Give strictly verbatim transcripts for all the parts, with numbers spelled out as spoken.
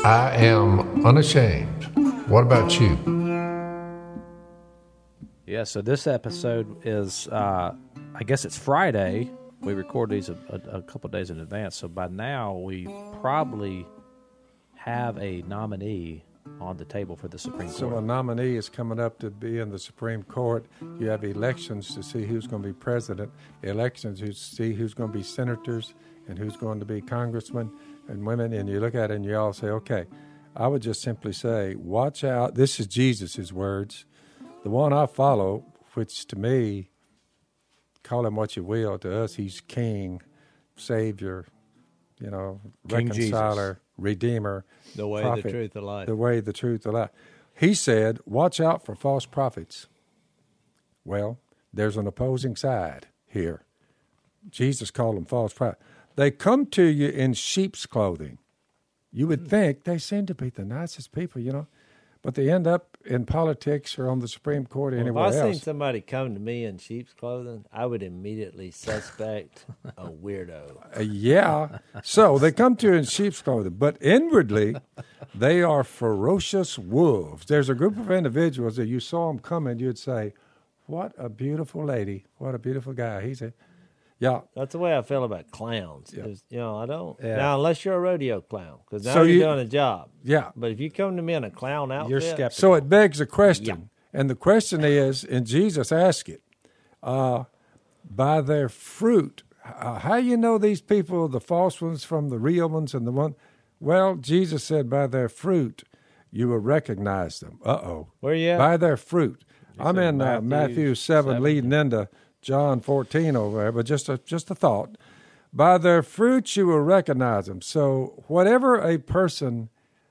I am unashamed. What about you? Yeah, so this episode is, uh, I guess it's Friday. We record these a, a, a couple days in advance, so by now we probably have a nominee on the table for the Supreme Court. So a nominee is coming up to be in the Supreme Court. You have elections to see who's going to be president, elections to see who's going to be senators and who's going to be congressmen and women, and you look at it and you all say, okay, I would just simply say, watch out. This is Jesus' words. The one I follow, which to me, call him what you will, to us he's King, Savior, you know, King reconciler, Jesus. Redeemer, The way, prophet, the truth, the life. the way, the truth, the life. He said, watch out for false prophets. Well, there's an opposing side here. Jesus called them false prophets. They come to you in sheep's clothing. You would think they seem to be the nicest people, you know, but they end up in politics or on the Supreme Court or Well, anywhere if I else. seen somebody come to me in sheep's clothing, I would immediately suspect a weirdo. Uh, yeah. So they come to you in sheep's clothing, but inwardly, they are ferocious wolves. There's a group of individuals that you saw them coming, you'd say, what a beautiful lady. What a beautiful guy. He's a, yeah. That's the way I feel about clowns. Yeah. 'Cause, you know, I don't. Yeah. Now, unless you're a rodeo clown, because now So you're you- doing a job. Yeah. But if you come to me in a clown outfit, You're skeptical. So it begs a question. And the question is, and Jesus asked it, uh, by their fruit, uh, how you know these people, the false ones from the real ones and the one? Well, Jesus said, by their fruit, you will recognize them. Uh-oh. Where you at? By their fruit. I'm said in uh, Matthew Matthew seven, seven. leading into John fourteen over there, but just a, just a thought. By their fruits you will recognize them. So whatever a person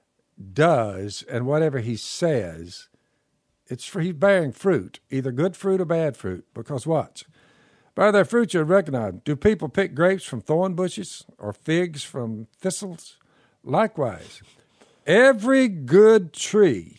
does and whatever he says, it's for, he's bearing fruit, either good fruit or bad fruit. Because watch, by their fruit you'll recognize them. Do people pick grapes from thorn bushes or figs from thistles? Likewise, every good tree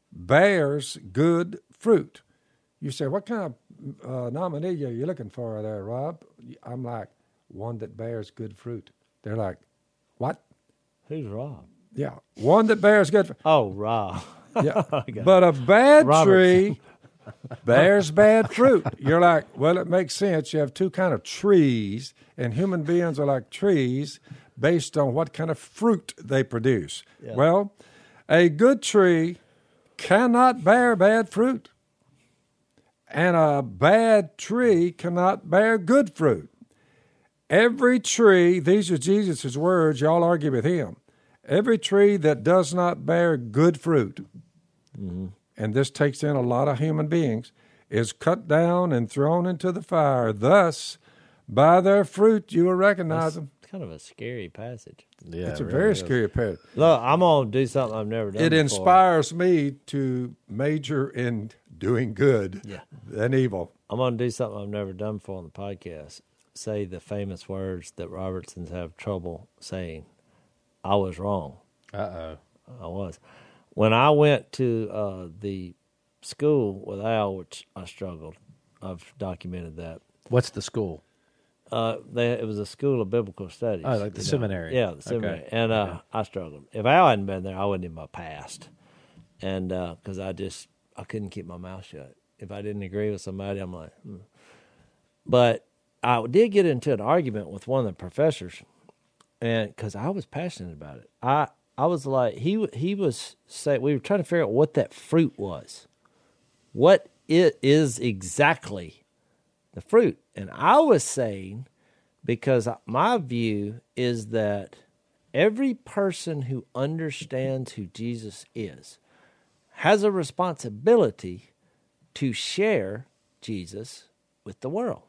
bears good fruit. You say, what kind of uh, nominee are you looking for there, Rob? I'm like, one that bears good fruit. They're like, what? Who's Rob? Yeah, one that bears good fruit. Oh, Rob. Yeah, I got but a bad Robert. tree bears bad fruit. You're like, well, it makes sense. You have two kind of trees, and human beings are like trees based on what kind of fruit they produce. Yeah. Well, a good tree cannot bear bad fruit, and a bad tree cannot bear good fruit. Every tree, these are Jesus' words, y'all argue with him. Every tree that does not bear good fruit, mm-hmm. and this takes in a lot of human beings, is cut down and thrown into the fire. Thus, by their fruit you will recognize That's them. kind of a scary passage. Yeah, It's it a really very is. scary passage. Look, I'm going to do something I've never done It before. inspires me to major in doing good Yeah. than evil. I'm going to do something I've never done before on the podcast. Say the famous words that Robertsons have trouble saying. I was wrong. Uh-oh. I was. When I went to uh, the school with Al, which I struggled, I've documented that. What's the school? Uh, they, it was a school of biblical studies. Oh, like the you know. seminary. Yeah, the seminary. Okay. And uh, I struggled. If Al hadn't been there, I wouldn't even have passed. And because I just, I couldn't keep my mouth shut. If I didn't agree with somebody, I'm like, hmm. But I did get into an argument with one of the professors, and because I was passionate about it. I, I was like, he he was saying, we were trying to figure out what that fruit was. What it is exactly the fruit. And I was saying, because my view is that every person who understands who Jesus is has a responsibility to share Jesus with the world,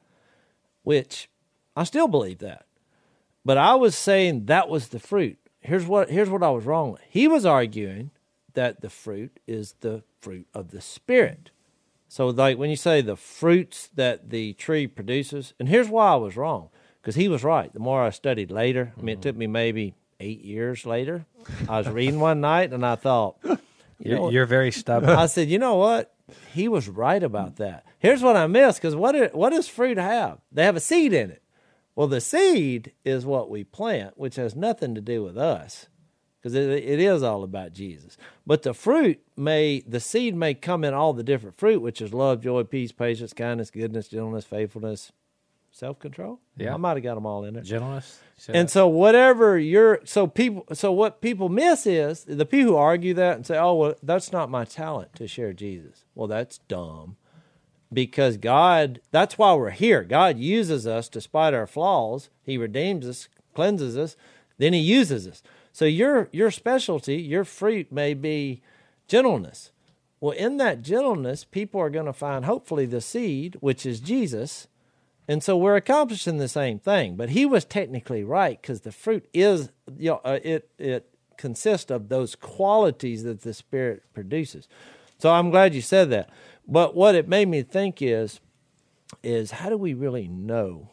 which I still believe that. But I was saying that was the fruit. Here's what here's what I was wrong with. He was arguing that the fruit is the fruit of the Spirit. So like when you say the fruits that the tree produces, and here's why I was wrong, because he was right. The more I studied later, I mean, it took me maybe eight years later. I was reading one night, and I thought, you You're, know, you're very stubborn. I said, you know what? He was right about that. Here's what I missed, because what, it- what does fruit have? They have a seed in it. Well, the seed is what we plant, which has nothing to do with us. because it, it is all about Jesus. But the fruit may, the seed may come in all the different fruit, which is love, joy, peace, patience, kindness, goodness, gentleness, faithfulness, self-control. Yeah. I might have got them all in there. Gentleness. And so whatever you're, so people, so what people miss is the people who argue that and say, oh, well, that's not my talent to share Jesus. Well, that's dumb, because God, that's why we're here. God uses us despite our flaws. He redeems us, cleanses us, then he uses us. So your, your specialty, your fruit may be gentleness. Well, in that gentleness, people are going to find hopefully the seed, which is Jesus. And so we're accomplishing the same thing, but he was technically right, because the fruit is, you know, uh, it it consists of those qualities that the Spirit produces. So I'm glad you said that. But what it made me think is, is how do we really know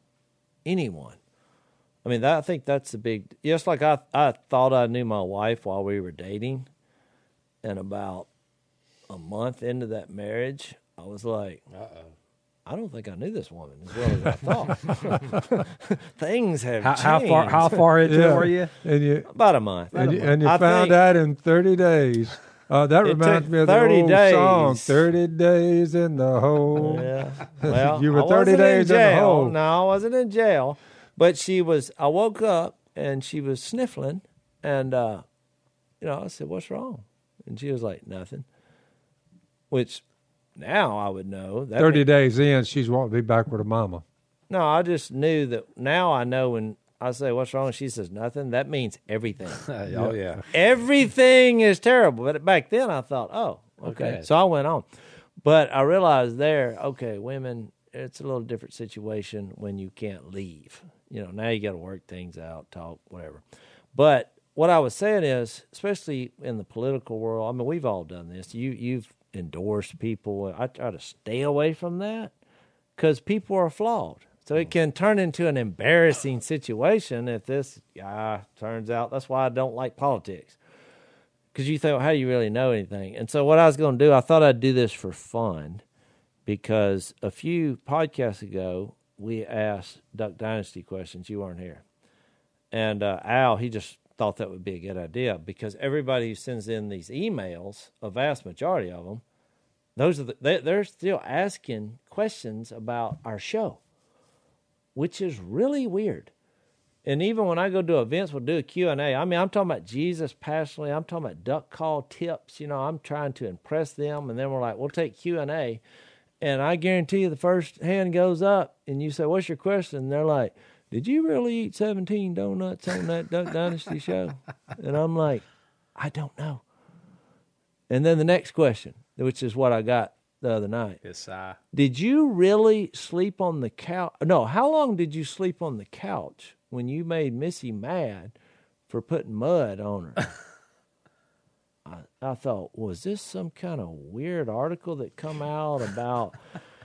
anyone? I mean, that, I think that's the big. Just like I I thought I knew my wife while we were dating, and about a month into that marriage, I was like, uh-oh. I don't think I knew this woman as well as I thought. Things have how, changed. how far? How far into Yeah. it were you? And you, About a month. and About you, a month. and you I found think out in thirty days. Uh, that It reminds took me of the thirty old days. song, thirty days in the hole. Yeah. Well, You were I thirty wasn't days in in the jail. hole. No, I wasn't in jail. But she was. I woke up and she was sniffling, and uh, you know, I said, "What's wrong?" And she was like, "Nothing." Which now I would know. That thirty mean- days in, she's wanting to be back with her mama. No, I just knew that. Now I know when I say, "What's wrong?" and she says, "Nothing." That means everything. Oh yeah. Everything is terrible. But back then I thought, oh, okay. Okay. So I went on. But I realized there, okay, women, it's a little different situation when you can't leave. You know, now you got to work things out, talk, whatever. But what I was saying is, especially in the political world, I mean, we've all done this. You, you've endorsed people. I try to stay away from that because people are flawed. So it can turn into an embarrassing situation if this guy turns out. That's why I don't like politics. Because you think, well, how do you really know anything? And so what I was going to do, I thought I'd do this for fun, because a few podcasts ago, we asked Duck Dynasty questions. You weren't here. And uh, Al, he just thought that would be a good idea, because everybody who sends in these emails, a vast majority of them, those are the, they, they're still asking questions about our show, which is really weird. And even when I go to events, we'll do a Q and A. I mean, I'm talking about Jesus passionately. I'm talking about duck call tips. You know, I'm trying to impress them. And then we're like, we'll take Q and A. And I guarantee you the first hand goes up and you say, what's your question? And they're like, did you really eat seventeen donuts on that Duck Dynasty show? And I'm like, I don't know. And then the next question, which is what I got the other night. It's uh, Did you really sleep on the couch? No, how long did you sleep on the couch when you made Missy mad for putting mud on her? I, I thought, was this some kind of weird article that come out about...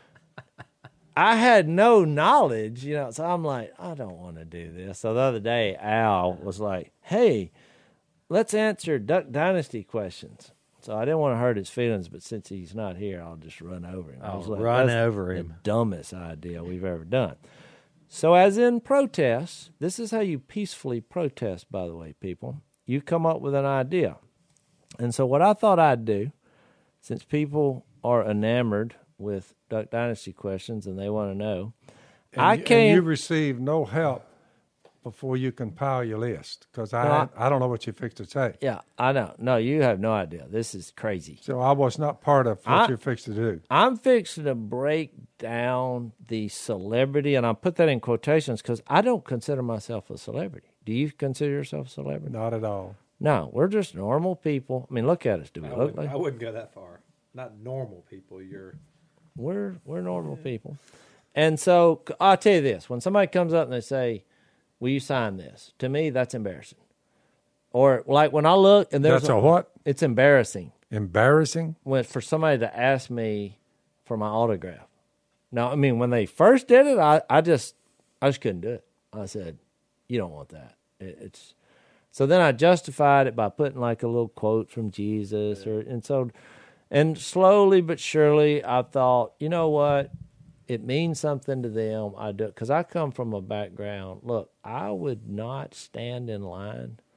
I had no knowledge, you know, so I'm like, I don't want to do this. So the other day, Al was like, hey, let's answer Duck Dynasty questions. So I didn't want to hurt his feelings, but since he's not here, I'll just run over him. I I'll was like, run "That's over the him." dumbest idea we've ever done. So as in protests, this is how you peacefully protest, by the way, people. You come up with an idea. And so what I thought I'd do, since people are enamored with Duck Dynasty questions and they want to know, And I you, can't... And you receive no help before you compile your list, because I, No, I- I don't know what you fixed to say. Yeah, I know. No, you have no idea. This is crazy. So I was not part of what I- you're fixed to do. I'm fixing to break down the celebrity, and I put that in quotations because I don't consider myself a celebrity. Do you consider yourself a celebrity? Not at all. No, we're just normal people. I mean, look at us. Do we I look wouldn't, like I wouldn't go that far. Not normal people. You're we're we're normal people? And so I'll tell you this: when somebody comes up and they say, "Will you sign this?" To me, that's embarrassing. Or like when I look and there's That's a what? It's embarrassing Embarrassing? when for somebody to ask me for my autograph. Now, I mean, when they first did it, I, I just I just couldn't do it. I said, "You don't want that." It, it's so then I justified it by putting like a little quote from Jesus, or and so and slowly but surely I thought, you know what, it means something to them. I do because I come from a background. Look, I would not stand in line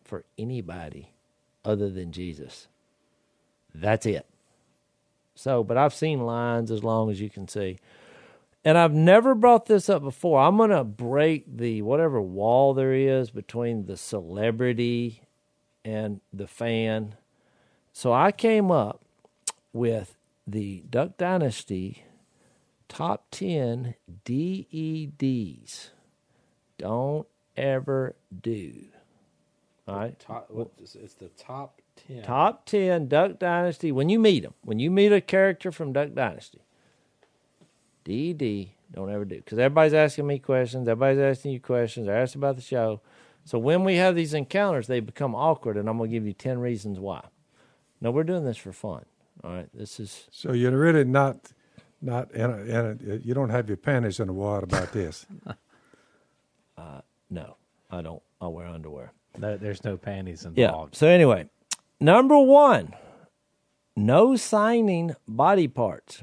for anybody other than Jesus. That's it. So, but I've seen lines as long as you can see. And I've never brought this up before. I'm going to break the whatever wall there is between the celebrity and the fan. So I came up with the Duck Dynasty top ten D E Ds. Don't ever do. All right? Top, what, it's the top ten. Top ten Duck Dynasty. When you meet them, when you meet a character from Duck Dynasty, D E D, don't ever do. Because everybody's asking me questions. Everybody's asking you questions. They're asking about the show. So when we have these encounters, they become awkward, and I'm going to give you ten reasons why. No, we're doing this for fun. All right? This is... So you're really not, not in a, in a, you don't have your panties in the water about this. uh, no, I don't. I wear underwear. No, there's no panties Yeah. involved. So anyway, number one, no signing body parts.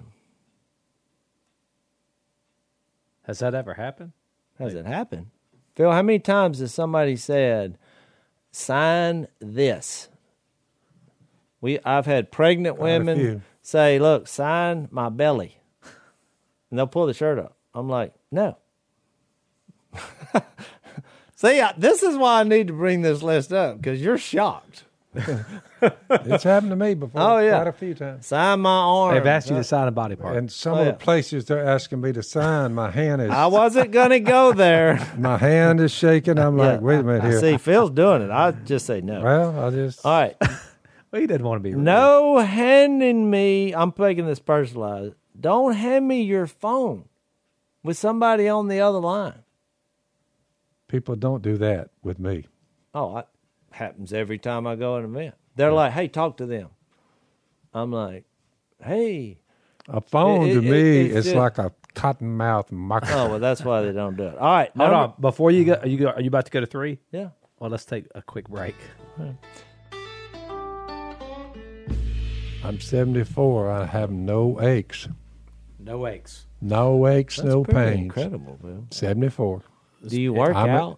Has that ever happened? Has it happened? Phil, how many times has somebody said, sign this? We I've had pregnant Quite a women few. say, look, sign my belly. And they'll pull the shirt up. I'm like, no. See, I, this is why I need to bring this list up, because you're shocked. It's happened to me before. Oh, yeah. Quite a few times. Sign my arm. They've asked you to sign a body part. And some Oh, of yeah. the places they're asking me to sign, my hand is I wasn't going to go there. my hand is shaking. I'm like, Yeah. wait a minute I here. see Phil's doing it. I just say no. Well, I just All right. well, he didn't want to be rude. No handing me, I'm making this personalized. Don't hand me your phone with somebody on the other line. people don't do that with me. Oh, it happens every time I go to an event. They're like, hey, talk to them. I'm like, hey. A phone It- to it- me it's is just- like a cottonmouth microphone. Oh, well, that's why they don't do it. All right. Hold number- on. Before you go, are you, go, are you about to go to three? Yeah. Well, let's take a quick break. I'm seventy-four. I have no aches. No aches. No aches, That's no pretty pains. incredible, Bill. seventy-four. Do you work I'm a- out?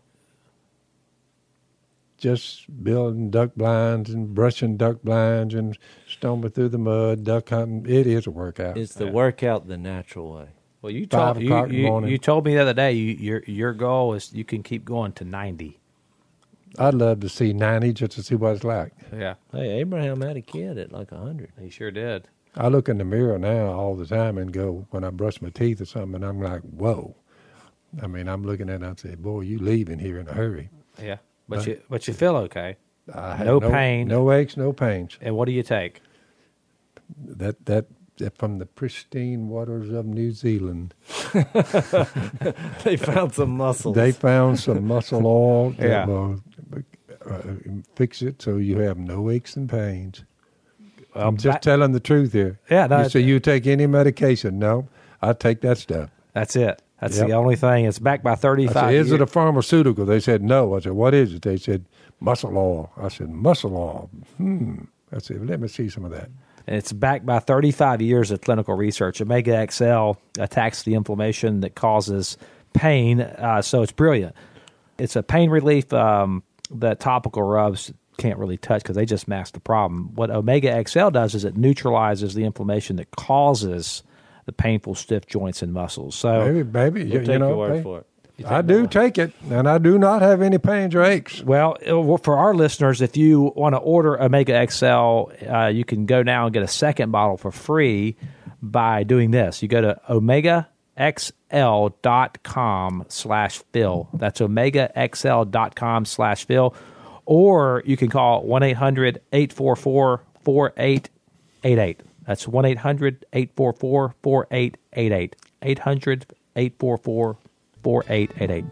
Just building duck blinds and brushing duck blinds and stomping through the mud, duck hunting. It is a workout. Is the workout the natural way? Well, you Five told you, o'clock in the you, morning. you told me the other day you, your your goal is you can keep going to ninety. I'd love to see ninety just to see what it's like. Yeah, Hey, Abraham had a kid at like one hundred. he sure did. I look in the mirror now all the time and go, when I brush my teeth or something, and I'm like, whoa. I mean, I'm looking at it and I say, boy, you leaving here in a hurry. Yeah, but Right. you but you feel okay. I have No pain. No aches, no pains. And what do you take? That, that, that from the pristine waters of New Zealand. They found some muscles. They found some muscle oil that Yeah. will uh, fix it so you have no aches and pains. Well, I'm just back- telling the truth here. Yeah, no, You say you take any medication? No, I take that stuff. That's it. That's Yep. the only thing. It's backed by I thirty-five. said, is it a years. pharmaceutical? They said, no. I said, what is it? They said, muscle oil. I said, muscle oil. Hmm. I said, let me see some of that. And it's backed by thirty-five years of clinical research. Omega X L attacks the inflammation that causes pain, uh, so it's brilliant. It's a pain relief um, that topical rubs can't really touch because they just mask the problem. What Omega X L does is it neutralizes the inflammation that causes the painful stiff joints and muscles. So Maybe, baby, you, We'll you take know, your word hey, for it. I do take it, and I do not have any pains or aches. Well, it- well, for our listeners, if you want to order Omega X L, uh, you can go now and get a second bottle for free by doing this. You go to omega x l dot com slash Phil. That's omega x l dot com slash Phil. Or you can call one eight hundred eight four four four eight eight eight. That's one eight hundred eight four four four eight eight eight. eight hundred eight four four four eight eight eight.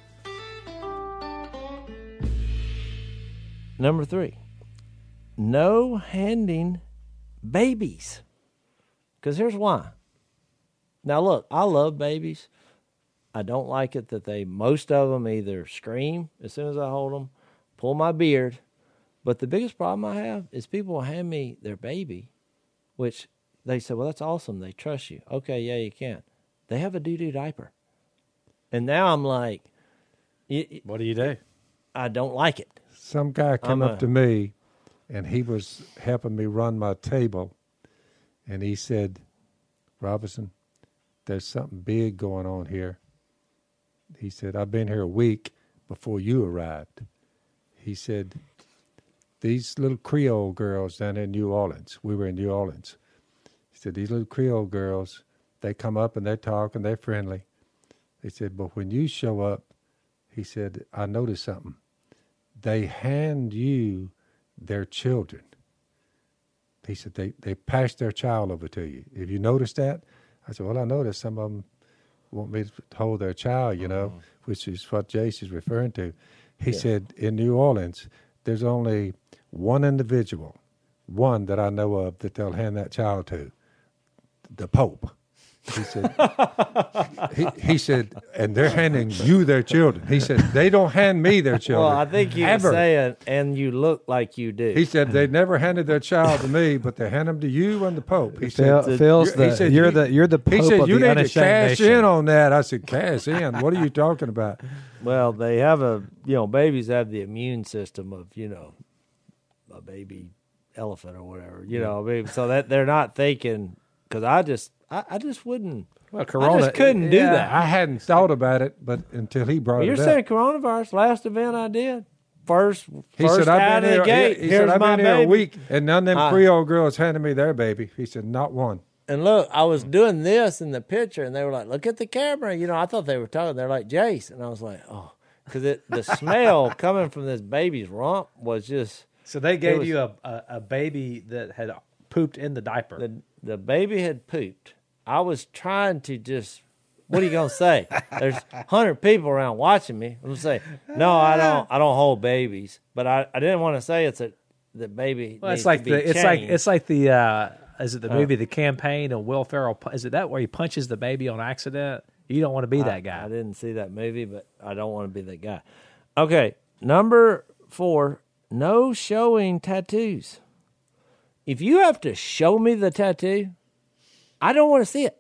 Number three, no handing babies. Because here's why. Now, look, I love babies. I don't like it that they, most of them either scream as soon as I hold them, pull my beard. But the biggest problem I have is people will hand me their baby, which they say, well, that's awesome. They trust you. Okay, yeah, you can. They have a doo-doo diaper. And now I'm like, y- y- What do you do? I don't like it. some guy came I'm up a- to me, and he was helping me run my table, and he said, Robinson, there's something big going on here. He said, I've been here a week before you arrived. He said, these little Creole girls down in New Orleans, we were in New Orleans. He said, these little Creole girls, they come up and they talk and they're friendly. He said, but when you show up, he said, I noticed something. They hand you their children. He said, they, they pass their child over to you. Have you noticed that? I said, well, I noticed some of them want me to hold their child, you know, mm-hmm. which is what Jace is referring to. He yeah. said, in New Orleans, there's only one individual, one that I know of that they'll hand that child to, the Pope. He said, he, he said, and they're handing you their children. He said, they don't hand me their children. Well, I think you ever. were saying, and you look like you do. He said, they never handed their child to me, but they hand them to you and the Pope. He Phil, said, Phil's you're, the, he said, you're you, the, you're the Pope he said, of you the need to unashamed cash nation. in on that. I said, cash in? What are you talking about? Well, they have a, you know, babies have the immune system of, you know, a baby elephant or whatever, you know, I mean, so that they're not thinking, because I just, I, I just wouldn't. Well, Corona, I just couldn't do yeah, that. I hadn't thought about it, but until he brought Well, you're it up. saying coronavirus, last event I did, first, He first said, out I've of been the here, gate, he here's said, I've my been here baby. a week, and none of them I- Creole girls handed me their baby. He said, not one. And look, I was doing this in the picture, and they were like, look at the camera. You know, I thought they were talking. They're like, Jace. And I was like, oh, because the smell coming from this baby's rump was just. So they gave was- you a, a, a baby that had pooped in the diaper. The, the baby had pooped. I was trying to just. What are you gonna say? There's a hundred people around watching me. I'm gonna say, no, I don't. I don't hold babies, but I, I didn't want to say it's a the baby. Well, needs it's like to be the it's like changed. it's like the uh, is it the movie The Campaign and Will Ferrell? pu- Is it that where he punches the baby on accident? You don't want to be I, that guy. I didn't see that movie, but I don't want to be that guy. Okay, number four: no showing tattoos. If you have to show me the tattoo, I don't want to see it.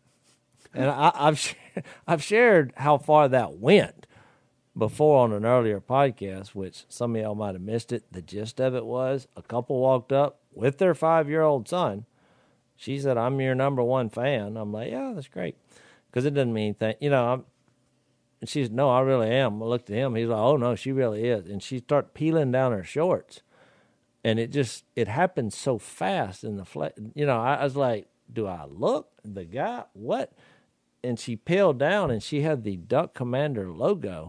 And I, I've sh- I've shared how far that went before on an earlier podcast, which some of y'all might have missed it. The gist of it was a couple walked up with their five-year-old son. She said, I'm your number one fan. I'm like, yeah, that's great. Because it doesn't mean anything. You know, I'm, and she said, no, I really am. I looked at him. He's like, oh, no, she really is. And she started peeling down her shorts. And it just, it happened so fast in the flesh. You know, I, I was like, do I look? The guy, what? And she peeled down, and she had the Duck Commander logo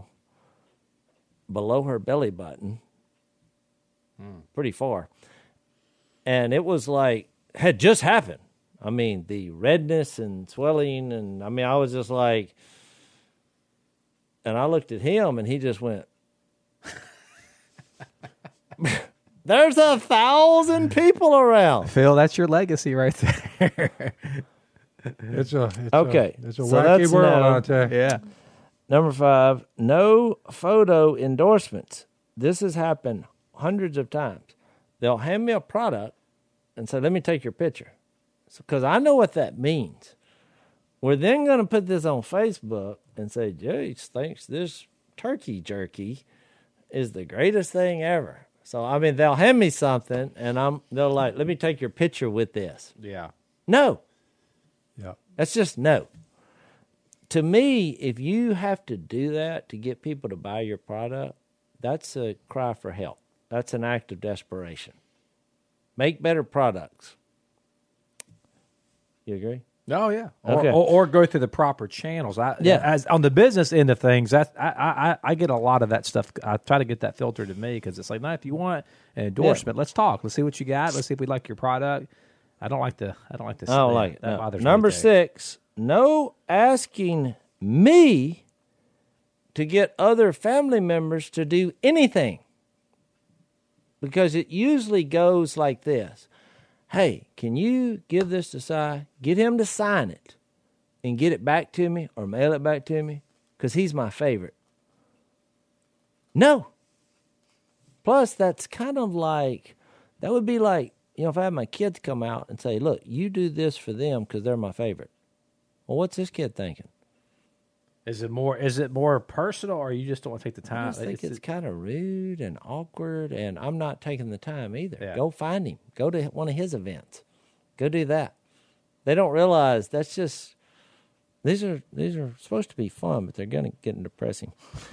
below her belly button, hmm. pretty far. And it was like, had just happened. I mean, the redness and swelling, and I mean, I was just like, and I looked at him, and he just went, there's a thousand people around. Phil, that's your legacy right there. It's a it's Okay, A, it's a so wacky that's world no. out there. yeah. Number five, no photo endorsements. This has happened hundreds of times. They'll hand me a product and say, let me take your picture. Because I know what that means. We're then going to put this on Facebook and say, Jace thinks this turkey jerky is the greatest thing ever. So, I mean, they'll hand me something, and I'm they'll like, let me take your picture with this. Yeah. No. Yeah. That's just no. To me, if you have to do that to get people to buy your product, that's a cry for help. That's an act of desperation. Make better products. You agree? Oh yeah. Or, Okay. or, or go through the proper channels. I, Yeah. As on the business end of things, that I, I I get a lot of that stuff. I try to get that filtered to me because it's like, now if you want an endorsement, let's talk. Let's see what you got. Let's see if we like your product. I don't like to. I don't like to. I don't that, like it. That No. bothers me Number too. six, no asking me to get other family members to do anything. Because it usually goes like this. Hey, can you give this to Si? Get him to sign it and get it back to me or mail it back to me because he's my favorite. No. Plus, that's kind of like, that would be like, you know, if I had my kids come out and say, look, you do this for them because they're my favorite. Well, what's this kid thinking? Is it more? Is it more personal, or you just don't want to take the I time? just think it's, it's kind of rude and awkward, and I'm not taking the time either. Yeah. Go find him. Go to one of his events. Go do that. They don't realize that's just these are these are supposed to be fun, but they're going to get depressing.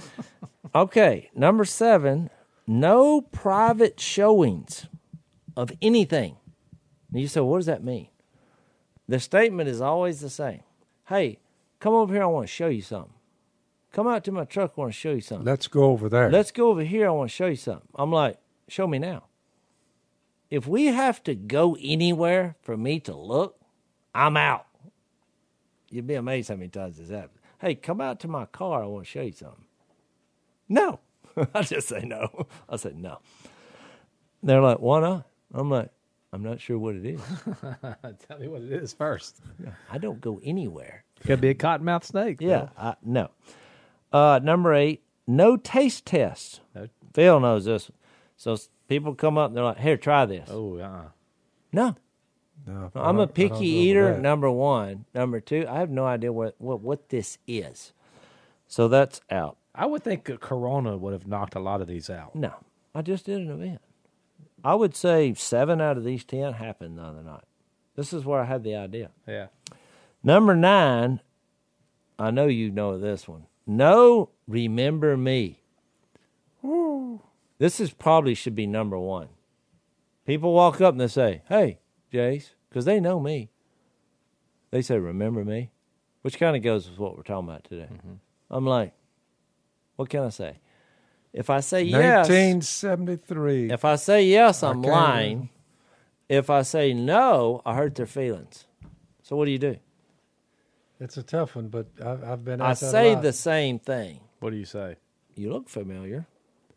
Okay, number seven: no private showings of anything. And you say, what does that mean? The statement is always the same. Hey, come over here. I want to show you something. Come out to my truck. I want to show you something. Let's go over there. Let's go over here. I want to show you something. I'm like, show me now. If we have to go anywhere for me to look, I'm out. You'd be amazed how many times this happens. Hey, come out to my car. I want to show you something. No. I just say no. I say no. They're like, why not? I'm like, I'm not sure what it is. Tell me what it is first. I don't go anywhere. Could be a cottonmouth snake. Yeah, I, no. Uh, number eight, no taste tests. No. Phil knows this. So people come up and they're like, here, try this. Oh, uh-uh. No. No, I'm I a don't- I don't picky go over eater, that. number one. Number two, I have no idea what, what, what this is. So that's out. I would think a Corona would have knocked a lot of these out. No, I just did an event. I would say seven out of these ten happened the other night. This is where I had the idea. Yeah. Number nine, I know you know this one. No, remember me. Woo. This is probably should be number one. People walk up and they say, hey, Jace, because they know me. They say, remember me? Which kind of goes with what we're talking about today. Mm-hmm. I'm like, what can I say? If I say yes, nineteen seventy-three. if I say yes, I I'm can't lying. remember. If I say no, I hurt their feelings. So what do you do? It's a tough one, but I've, I've been. I asked that a say lot. the same thing. What do you say? You look familiar.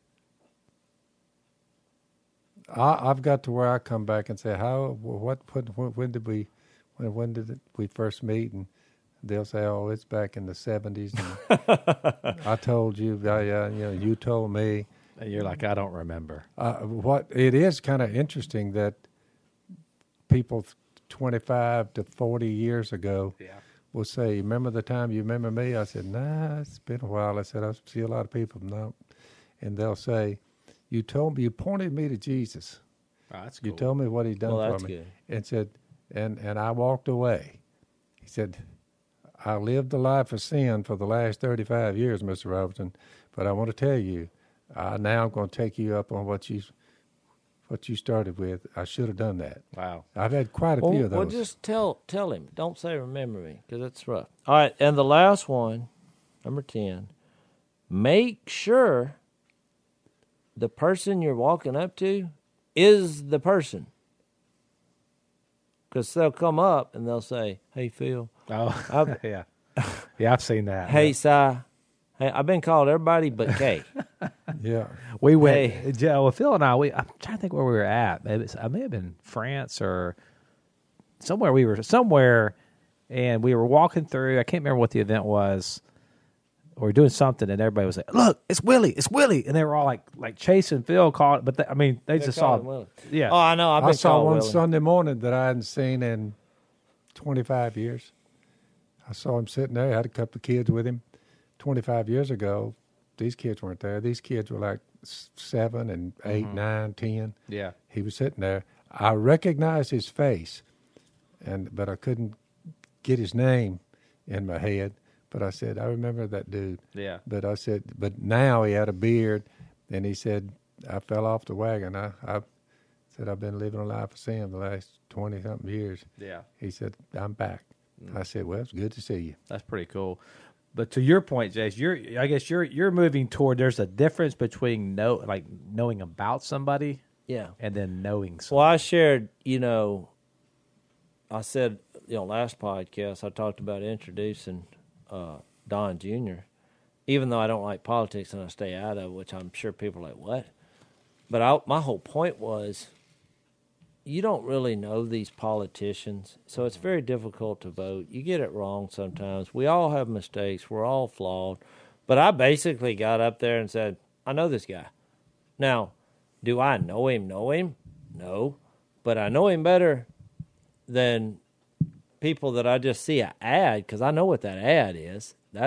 I, I've got to where I come back and say, "How? What? When, when did we? When, when did it, we first meet?" And they'll say, "Oh, it's back in the seventies." I told you, I, uh, you know, you told me. And you're like, I don't remember. Uh, what it is kind of interesting that people twenty-five to forty years ago Yeah. will say, "Remember the time you remember me?" I said, "Nah, it's been a while." I said, "I see a lot of people now," and they'll say, "You told me, you pointed me to Jesus. Oh, that's cool. You told me what He'd done Well, for that's me," good. and said, and and I walked away. He said, "I lived the life of sin for the last thirty-five years, Mister Robertson, but I want to tell you, I now I'm going to take you up on what you what you started with. I should have done that." Wow. I've had quite a Well, few of those. well, just tell tell him. Don't say remember me because that's rough. All right, and the last one, number ten. Make sure the person you're walking up to is the person. Because they'll come up and they'll say, "Hey, Phil. Oh, I've- yeah. Yeah, I've seen that. Hey, Si. Hey, I've been called everybody but Kay." Yeah. We went, Hey. Joe, well, Phil and I, we, I'm trying to think where we were at. Maybe it's, I may have been France or somewhere. We were somewhere, and we were walking through. I can't remember what the event was. We were doing something, and everybody was like, "Look, it's Willie, it's Willie," and they were all like, like chasing Phil. Called, but they, I mean, they They're just saw, calling Willie. yeah. Oh, I know. I've been I saw called one Willie. Sunday morning that I hadn't seen in twenty-five years. I saw him sitting there. Had a couple of kids with him. twenty-five years ago, these kids weren't there. These kids were like s- seven and eight, Mm-hmm. nine, ten. yeah. He was sitting there. I recognized his face, and but I couldn't get his name in my head. But I said, I remember that dude. Yeah. But I said, but now he had a beard, and he said, I fell off the wagon. I, I said, I've been living a life of sin the last twenty-something years. Yeah. He said, I'm back. I said, well, it's good to see you. That's pretty cool. But to your point, Jace, you're I guess you're you're moving toward there's a difference between know like knowing about somebody Yeah. and then knowing Well, somebody. I shared, you know, I said, you know, last podcast, I talked about introducing uh, Don Junior, even though I don't like politics and I stay out of it, which I'm sure people are like, what? But I, my whole point was you don't really know these politicians, so it's very difficult to vote. You get it wrong sometimes. We all have mistakes. We're all flawed. But I basically got up there and said, I know this guy. Now, do I know him, know him? No. But I know him better than people that I just see an ad, because I know what that ad is. That's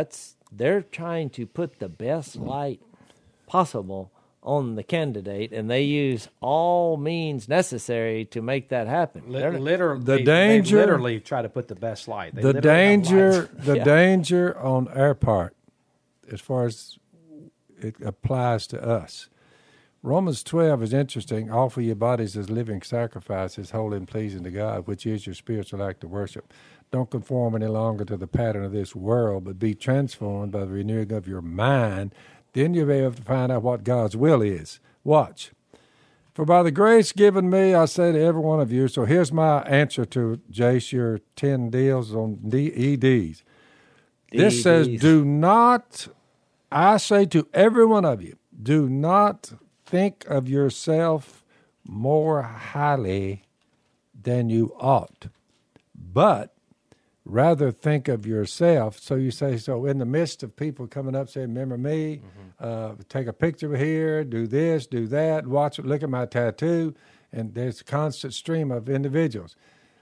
they're trying to put the best light possible on the candidate, and they use all means necessary to make that happen. Li- literally, The they, danger- they literally try to put the best light. They the literally have danger, lights. the Yeah. danger on our part, as far as it applies to us. Romans twelve is interesting. Offer your bodies as living sacrifices, holy and pleasing to God, which is your spiritual act of worship. Don't conform any longer to the pattern of this world, but be transformed by the renewing of your mind. Then you'll be able to find out what God's will is. Watch. For by the grace given me, I say to every one of you, so here's my answer to Jace, your ten deals on D- E Ds. This says, D Ds. do not, I say to every one of you, do not think of yourself more highly than you ought, but rather think of yourself. So you say, so in the midst of people coming up saying, remember me, uh, take a picture here, do this, do that, watch it, look at my tattoo, and there's a constant stream of individuals.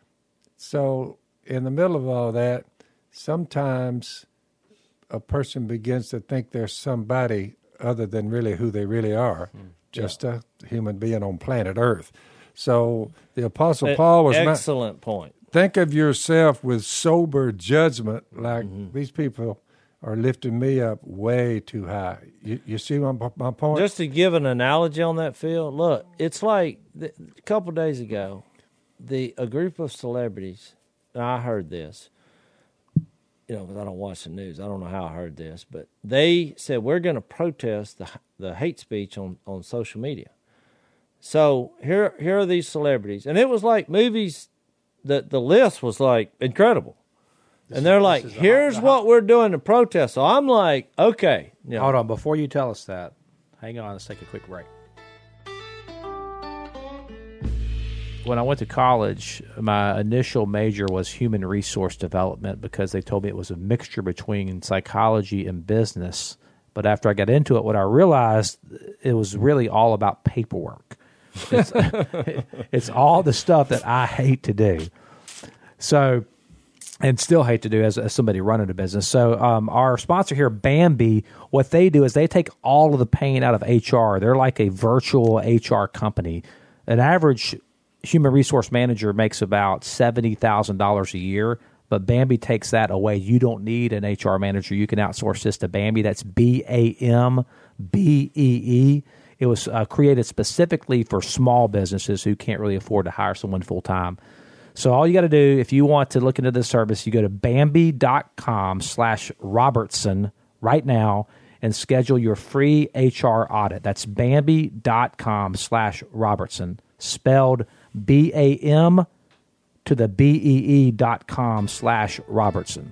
So in the middle of all that, sometimes a person begins to think there's somebody other than really who they really are, just a human being on planet Earth. So the Apostle Paul was not, excellent point. think of yourself with sober judgment, like these people are lifting me up way too high. You, you see my, my point? Just to give an analogy on that, Phil, look, it's like the, a couple days ago, the a group of celebrities, and I heard this, you know, because I don't watch the news. I don't know how I heard this, but they said, we're going to protest the the hate speech on, on social media. So here here are these celebrities. And it was like movies, the, the list was like incredible. And they're like, is the here's hot- the what we're doing to protest. So I'm like, okay. You know, Hold on, before you tell us that, hang on, let's take a quick break. When I went to college, my initial major was human resource development because they told me it was a mixture between psychology and business. But after I got into it, what I realized, it was really all about paperwork. It's, it's all the stuff that I hate to do. So, and still hate to do as, as somebody running a business. So um, our sponsor here, Bambee, what they do is they take all of the pain out of H R. They're like a virtual H R company. An average human resource manager makes about seventy thousand dollars a year, but Bambee takes that away. You don't need an H R manager. You can outsource this to Bambee. That's B A M B E E. It was uh, created specifically for small businesses who can't really afford to hire someone full-time. So all you got to do, if you want to look into this service, you go to Bambee.com slash Robertson right now and schedule your free H R audit. That's Bambee.com slash Robertson, spelled B A M to the B E E dot com slash Robertson.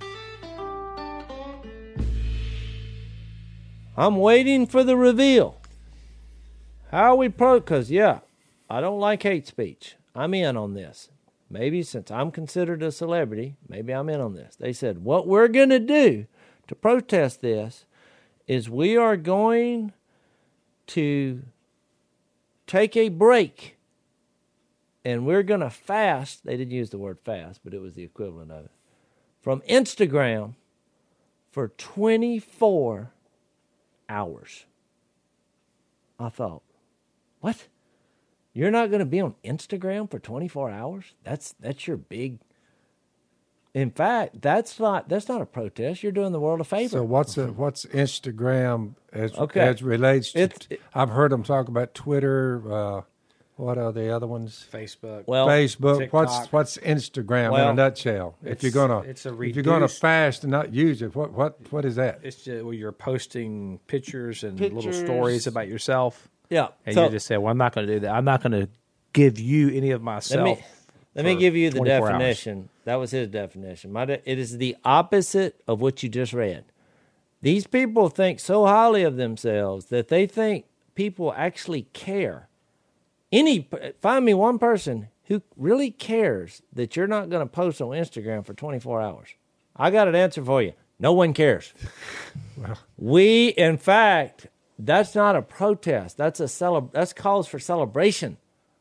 I'm waiting for the reveal. How are we pro? Because, yeah, I don't like hate speech. I'm in on this. Maybe since I'm considered a celebrity, maybe I'm in on this. They said, what we're going to do to protest this is we are going to take a break and we're going to fast. They didn't use the word fast, but it was the equivalent of it. From Instagram for twenty-four hours. I thought, what? You're not going to be on Instagram for twenty-four hours? That's that's your big. In fact, that's not that's not a protest. You're doing the world a favor. So what's a, what's Instagram as Okay. as relates to? It's- it- I've heard them talk about Twitter. Uh, what are the other ones? Facebook. well, Facebook. TikTok. What's what's Instagram in Well, a nutshell? If it's- you're gonna it's a if you're gonna reduced- fast and not use it, what what what is that? It's just where you're posting pictures and Pictures. little stories about yourself. yeah. And So you just say, well, I'm not going to do that. I'm not going to give you any of myself. let me let me for give you the twenty-four hours. definition. That was his definition. My de- it is the opposite of what you just read. These people think so highly of themselves that they think people actually care. Any find me one person who really cares that you're not going to post on Instagram for twenty-four hours. I got an answer for you. No one cares. We, in fact, that's not a protest. That's a celeb- That's calls for celebration.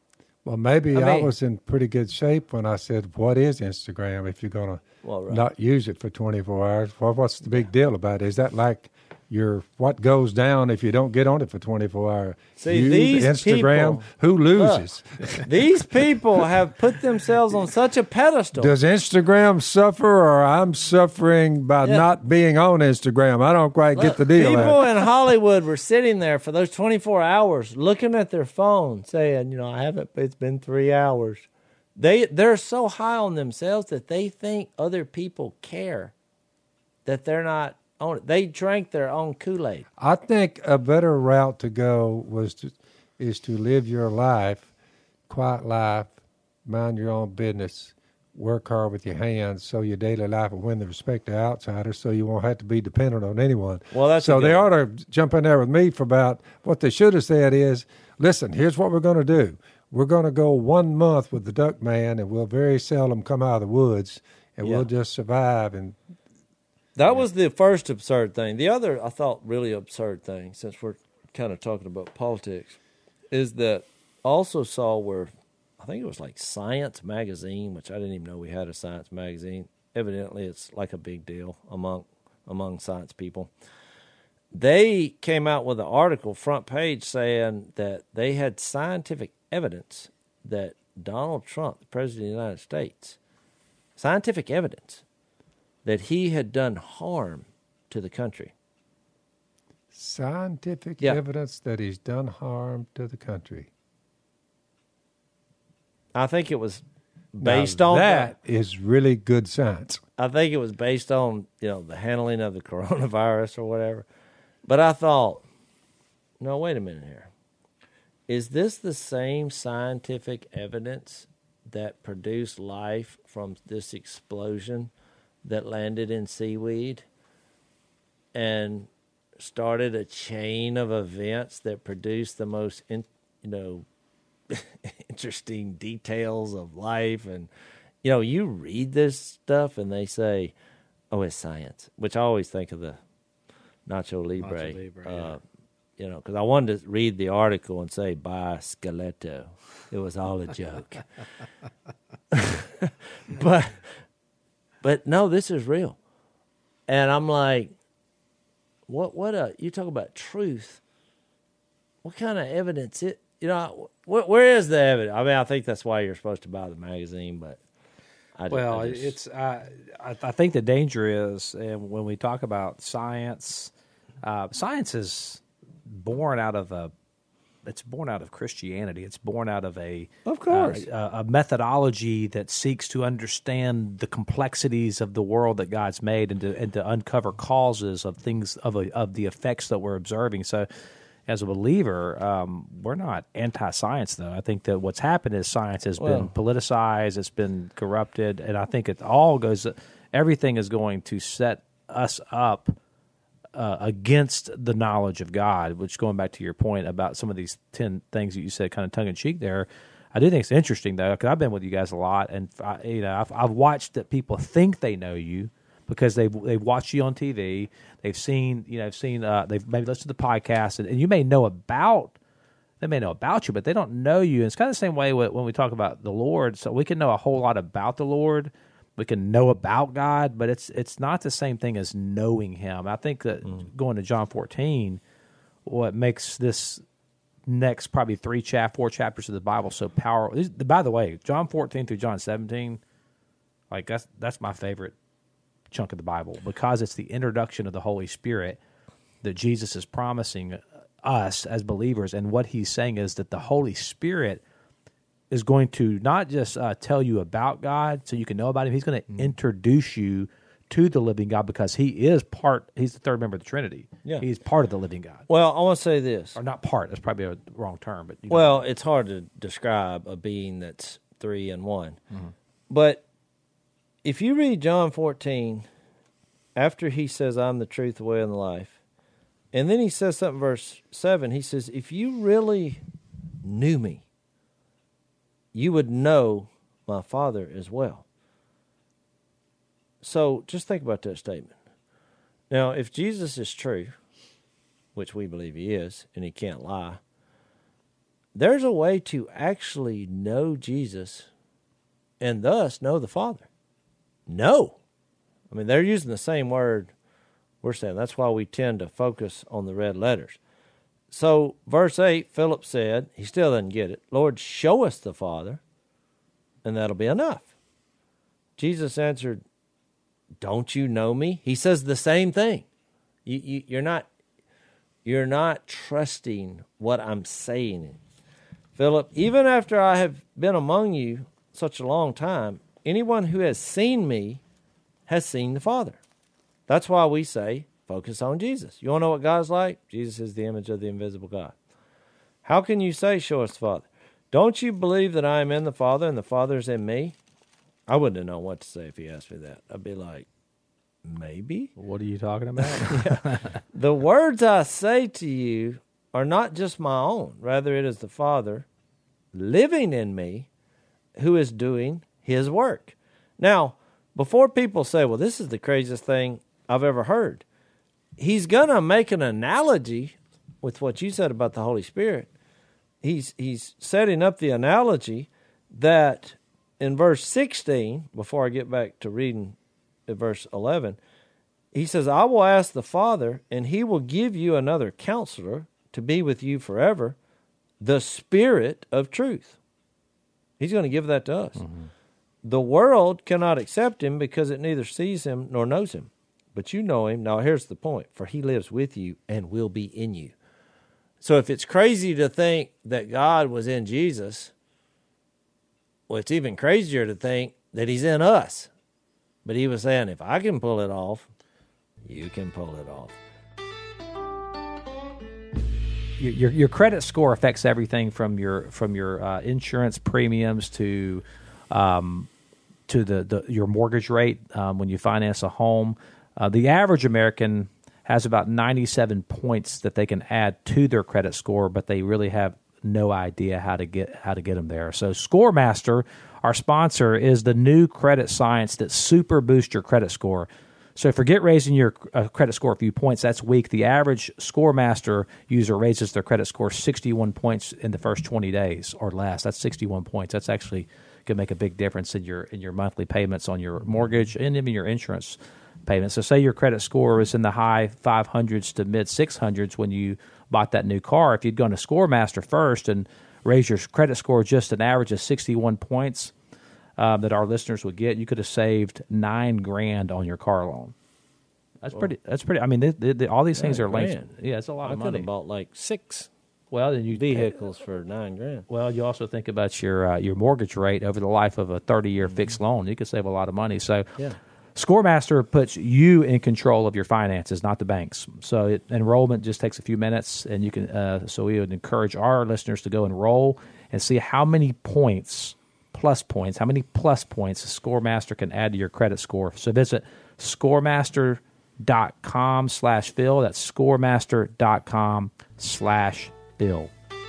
Well, maybe I I, mean- was in pretty good shape when I said, "What is Instagram? If you're going to Well, right. not use it for twenty-four hours, well, what's the big deal about it? Is that like your what goes down if you don't get on it for twenty-four hours? See, you, these Instagram, people- who loses? These people have put themselves on such a pedestal. Does Instagram suffer, or I'm suffering by Yeah. not being on Instagram? I don't quite get the deal. People there. in Hollywood were sitting there for those twenty-four hours looking at their phone saying, you know, I haven't, it's been three hours. They, they're so high on themselves that they think other people care, that they're not on it. They drank their own Kool-Aid. I think a better route to go was to is to live your life, quiet life, mind your own business, work hard with your hands, so your daily life will win the respect of outsiders, so you won't have to be dependent on anyone. Well, that's so a they good ought to jump in there with me for about what they should have said is, listen, here's what we're going to do. We're going to go one month with the Duck Man, and we'll very seldom come out of the woods, and Yeah. we'll just survive. And That was the first absurd thing. The other, I thought, really absurd thing, since we're kind of talking about politics, is that I also saw where, I think it was like Science Magazine, which I didn't even know we had a Science Magazine. Evidently, it's like a big deal among among science people. They came out with an article, front page, saying that they had scientific evidence that Donald Trump, the President of the United States, scientific evidence that he had done harm to the country. scientific Yeah. evidence that he's done harm to the country. I think it was Now, based on that is really good science. I think it was based on, you know, the handling of the coronavirus or whatever. But I thought, no, wait a minute here. Is this the same scientific evidence that produced life from this explosion that landed in seaweed and started a chain of events that produced the most, in, you know, interesting details of life? And, you know, you read this stuff and they say, oh, it's science, which I always think of the Nacho Libre. Nacho Libre, uh, yeah. You know, because I wanted to read the article and say, by Skeleto. It was all a joke. but, but no, this is real. And I'm like, what, what a, you talk about truth. What kind of evidence it, you know, wh- where is the evidence? I mean, I think that's why you're supposed to buy the magazine, but I Well, I just, it's uh, I, I think the danger is, and when we talk about science, uh, science is born out of a. It's born out of Christianity. It's born out of a Of course. uh, a, a methodology that seeks to understand the complexities of the world that God's made, and to and to uncover causes of things of a, of the effects that we're observing. So, as a believer, um, we're not anti-science, though. I think that what's happened is science has Well- been politicized, it's been corrupted, and I think it all goes. Everything is going to set us up uh, against the knowledge of God. Which, going back to your point about some of these ten things that you said, kind of tongue in cheek there, I do think it's interesting though, because I've been with you guys a lot, and I, you know, I've, I've watched that people think they know you because they've they've watched you on T V, they've seen you know they've seen uh, they've maybe listened to the podcast, and, and you may know about they may know about you, but they don't know you. And it's kind of the same way with, when we talk about the Lord. So we can know a whole lot about the Lord, we can know about God, but it's it's not the same thing as knowing Him. I think that going to John fourteen, what makes this next probably three chap four chapters of the Bible so powerful. This- By the way, John fourteen through John seventeen, like that's that's my favorite chunk of the Bible, because it's the introduction of the Holy Spirit that Jesus is promising us as believers. And what he's saying is that the Holy Spirit is going to not just uh, tell you about God so you can know about him, he's going to mm. introduce you to the living God, because he is part, he's the third member of the Trinity. Yeah. He's part of the living God. well, I want to say this. Or not part, that's probably a wrong term. But you know. Well, it's hard to describe a being that's three and one. Mm-hmm. But if you read John fourteen, after he says, I'm the truth, the way, and the life, and then he says something, verse seven, he says, if you really knew me, you would know my Father as well. So just think about that statement. Now, if Jesus is true, which we believe he is, and he can't lie, there's a way to actually know Jesus and thus know the Father. No. I mean, they're using the same word we're saying. That's why we tend to focus on the red letters. So, verse eight, Philip said, he still doesn't get it, Lord, show us the Father, and that'll be enough. Jesus answered, don't you know me? He says the same thing. You, you, you're not, you're not trusting what I'm saying. Philip, even after I have been among you such a long time, anyone who has seen me has seen the Father. That's why we say, focus on Jesus. You want to know what God's like? Jesus is the image of the invisible God. How can you say, show us the Father? Don't you believe that I am in the Father and the Father is in me? I wouldn't have known what to say if he asked me that. I'd be like, maybe? What are you talking about? Yeah. The words I say to you are not just my own. Rather, it is the Father living in me who is doing his work. Now, before people say, well, this is the craziest thing I've ever heard, he's going to make an analogy with what you said about the Holy Spirit. He's, he's setting up the analogy that in verse sixteen, before I get back to reading at verse eleven, he says, I will ask the Father, and he will give you another counselor to be with you forever, the Spirit of truth. He's going to give that to us. Mm-hmm. The world cannot accept him because it neither sees him nor knows him. But you know him. Now, here's the point. For he lives with you and will be in you. So if it's crazy to think that God was in Jesus, well, it's even crazier to think that he's in us. But he was saying, if I can pull it off, you can pull it off. Your, your, your credit score affects everything from your from your uh, insurance premiums to um, to the, the your mortgage rate um, when you finance a home. Uh, the average American has about ninety-seven points that they can add to their credit score, but they really have no idea how to get how to get them there. So ScoreMaster, our sponsor, is the new credit science that super boosts your credit score. So forget raising your uh, credit score a few points. That's weak. The average ScoreMaster user raises their credit score sixty-one points in the first twenty days or less. That's sixty-one points. That's actually going to make a big difference in your in your monthly payments on your mortgage and even your insurance payments. So say your credit score was in the high five hundreds to mid six hundreds when you bought that new car. If you'd gone to ScoreMaster first and raised your credit score just an average of sixty-one points, Um, that our listeners would get, you could have saved nine grand on your car loan. That's well, pretty. That's pretty. I mean, they, they, they, all these things are linked. Yeah, it's a lot I of money. I could have bought like six. Well, then you vehicles for nine grand. Well, you also think about your uh, your mortgage rate over the life of a thirty year mm-hmm. fixed loan. You could save a lot of money. So, yeah. ScoreMaster puts you in control of your finances, not the banks. So, it, enrollment just takes a few minutes, and you can. Uh, so, we would encourage our listeners to go enroll and see how many points. Plus points, how many plus points ScoreMaster can add to your credit score. So visit scoremaster.com slash Phil. That's scoremaster.com slash Phil.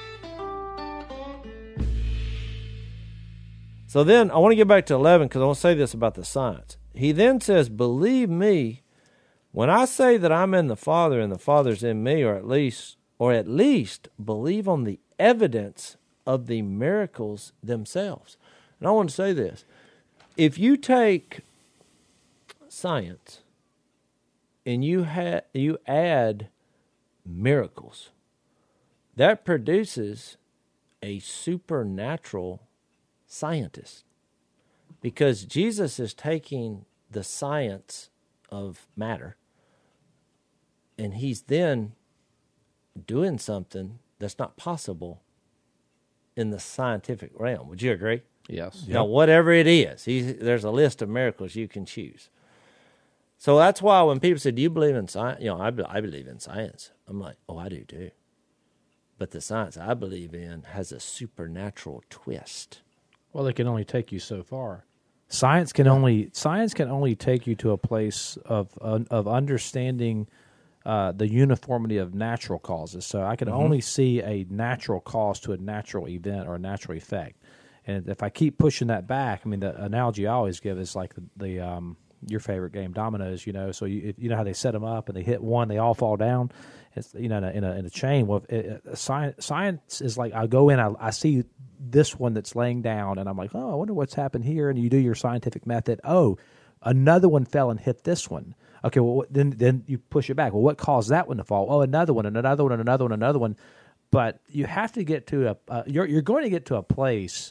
So then I want to get back to eleven because I want to say this about the science. He then says, believe me, when I say that I'm in the Father and the Father's in me, or at least, or at least believe on the evidence of the miracles themselves. And I want to say this. If you take science and you ha- you add miracles, that produces a supernatural scientist. Because Jesus is taking the science of matter and he's then doing something that's not possible in the scientific realm. Would you agree? Yes. Now, yep. Whatever it is, he's, there's a list of miracles you can choose. So that's why when people say, do you believe in science? You know, I, I believe in science. I'm like, oh, I do too. But the science I believe in has a supernatural twist. Well, it can only take you so far. Science can only science can only take you to a place of of understanding uh, the uniformity of natural causes. So I can mm-hmm. only see a natural cause to a natural event or a natural effect. And if I keep pushing that back, I mean, the analogy I always give is like the the, um, your favorite game, dominoes. You know, so you you know how they set them up and they hit one, they all fall down. It's, you know, in a in a, in a chain. Well, it, it, science science is like I go in, I, I see this one that's laying down, and I'm like, oh, I wonder what's happened here. And you do your scientific method. Oh, another one fell and hit this one. Okay, well then then you push it back. Well, what caused that one to fall? Oh, another one, and another one, and another one, and another one. But you have to get to a uh, you're you're going to get to a place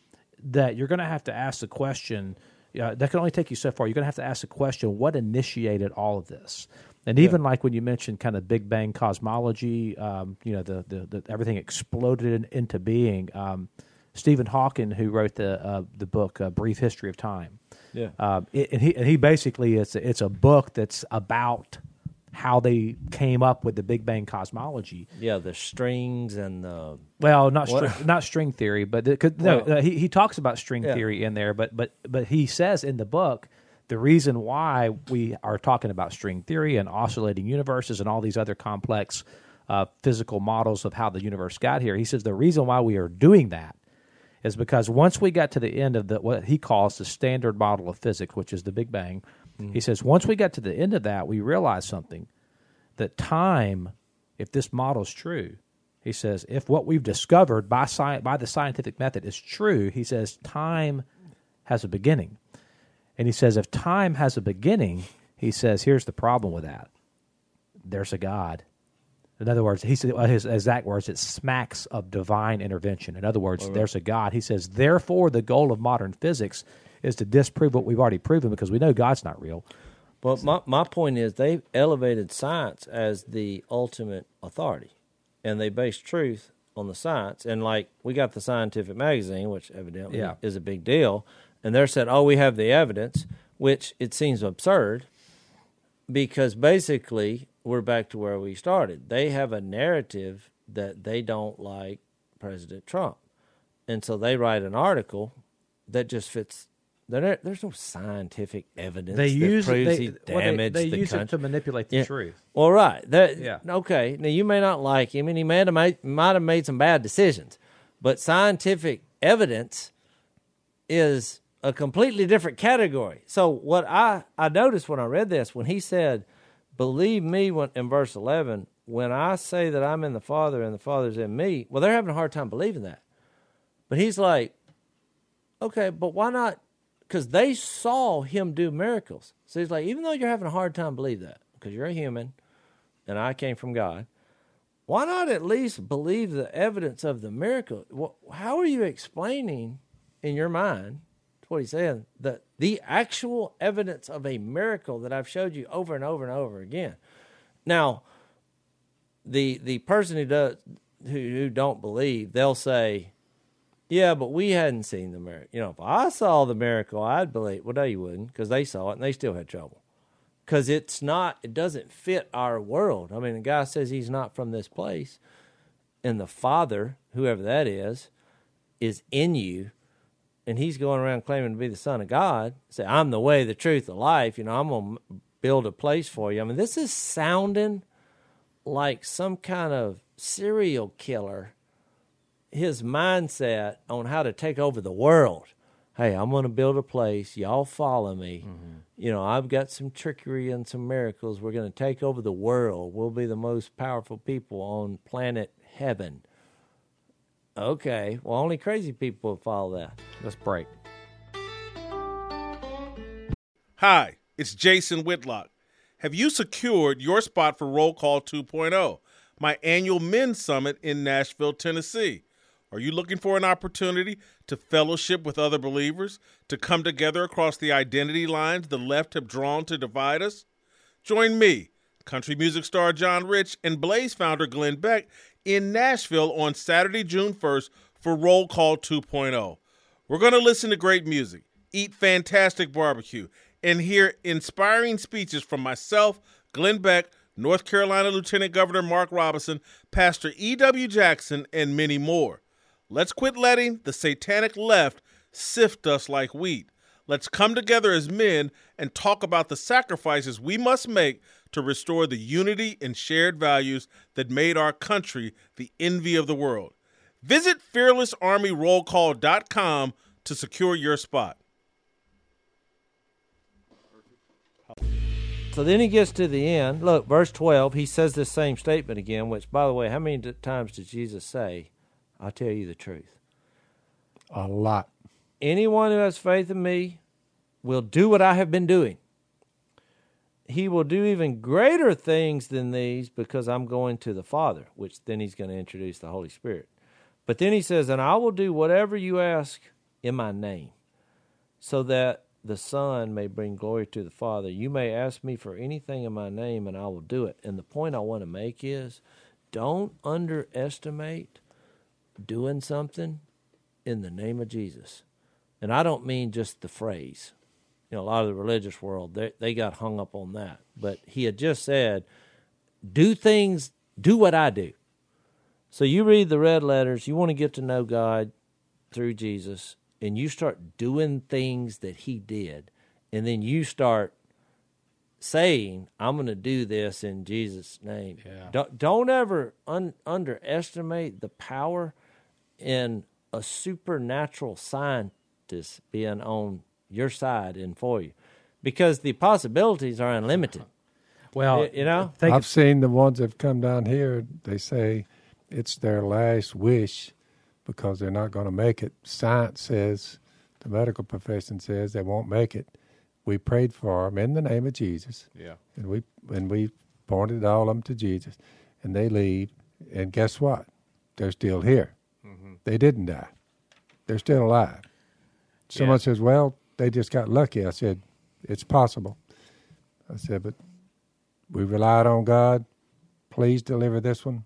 that you're going to have to ask the question. Uh, that can only take you so far. You're going to have to ask the question: what initiated all of this? And even yeah. like when you mentioned kind of Big Bang cosmology, um, you know, the, the, the everything exploded in, into being. Um, Stephen Hawking, who wrote the uh, the book uh, Brief History of Time, yeah, um, it, and he and he basically it's a, it's a book that's about how they came up with the Big Bang cosmology. Yeah, the strings and the well, not string, not string theory, but the, cause, well, no, uh, he he talks about string yeah. theory in there, but but but he says in the book the reason why we are talking about string theory and oscillating universes and all these other complex uh, physical models of how the universe got here. He says the reason why we are doing that is because once we got to the end of the what he calls the standard model of physics, which is the Big Bang. He says, once we got to the end of that, we realized something, that time, if this model's true, he says, if what we've discovered by sci- by the scientific method is true, he says, time has a beginning. And he says, if time has a beginning, he says, here's the problem with that. There's a God. In other words, he said, his exact words, it smacks of divine intervention. In other words, right. there's a God. He says, therefore, the goal of modern physics is to disprove what we've already proven because we know God's not real. Well, my, my point is they've elevated science as the ultimate authority, and they base truth on the science. And, like, we got the Scientific Magazine, which evidently yeah. is a big deal, and they're saying, oh, we have the evidence, which it seems absurd because basically we're back to where we started. They have a narrative that they don't like President Trump, and so they write an article that just fits. There, there's no scientific evidence they that use proves it, they, he well, damaged they, they the use country. it to manipulate the yeah. truth. Well, right. That, yeah. Okay. Now, you may not like him, and he may have made, might have made some bad decisions, but scientific evidence is a completely different category. So what I, I noticed when I read this, when he said, believe me when, in verse eleven, when I say that I'm in the Father and the Father's in me, well, they're having a hard time believing that. But he's like, okay, but why not? Because they saw him do miracles. So he's like, even though you're having a hard time believe that, because you're a human and I came from God, why not at least believe the evidence of the miracle? Well, how are you explaining in your mind, that's what he's saying, that the actual evidence of a miracle that I've showed you over and over and over again? Now, the the person who does who, who don't believe, they'll say, yeah, but we hadn't seen the miracle. You know, if I saw the miracle, I'd believe. Well, no, you wouldn't, because they saw it and they still had trouble. Because it's not, it doesn't fit our world. I mean, the guy says he's not from this place, and the Father, whoever that is, is in you, and he's going around claiming to be the Son of God. Say, I'm the way, the truth, the life. You know, I'm going to build a place for you. I mean, this is sounding like some kind of serial killer. His mindset on how to take over the world. Hey, I'm going to build a place. Y'all follow me. Mm-hmm. You know, I've got some trickery and some miracles. We're going to take over the world. We'll be the most powerful people on planet heaven. Okay, well, only crazy people will follow that. Let's break. Hi, it's Jason Whitlock. Have you secured your spot for Roll Call two point oh, my annual men's summit in Nashville, Tennessee? Are you looking for an opportunity to fellowship with other believers, to come together across the identity lines the left have drawn to divide us? Join me, country music star John Rich, and Blaze founder Glenn Beck in Nashville on Saturday, June first for Roll Call two point oh. We're going to listen to great music, eat fantastic barbecue, and hear inspiring speeches from myself, Glenn Beck, North Carolina Lieutenant Governor Mark Robinson, Pastor E W Jackson, and many more. Let's quit letting the satanic left sift us like wheat. Let's come together as men and talk about the sacrifices we must make to restore the unity and shared values that made our country the envy of the world. Visit fearless army roll call dot com to secure your spot. So then he gets to the end. Look, verse twelve, he says this same statement again, which, by the way, how many d- times did Jesus say, I'll tell you the truth? A lot. Anyone who has faith in me will do what I have been doing. He will do even greater things than these because I'm going to the Father, which then he's going to introduce the Holy Spirit. But then he says, and I will do whatever you ask in my name, so that the Son may bring glory to the Father. You may ask me for anything in my name, and I will do it. And the point I want to make is, don't underestimate doing something in the name of Jesus. And I don't mean just the phrase. You know, a lot of the religious world, they, they got hung up on that. But he had just said, do things, do what I do. So you read the red letters, you want to get to know God through Jesus, and you start doing things that he did, and then you start saying, I'm going to do this in Jesus' name. Yeah. Don't, don't ever un, underestimate the power in a supernatural scientist being on your side and for you, because the possibilities are unlimited. Well, you, you know, think I've seen the ones that have come down here. They say it's their last wish because they're not going to make it. Science says, the medical profession says they won't make it. We prayed for them in the name of Jesus. Yeah. And we and we pointed all of them to Jesus. And they leave. And guess what? They're still here. Mm-hmm. They didn't die. They're still alive. Someone Yeah. says, well, they just got lucky. I said, it's possible. I said, but we relied on God. Please deliver this one.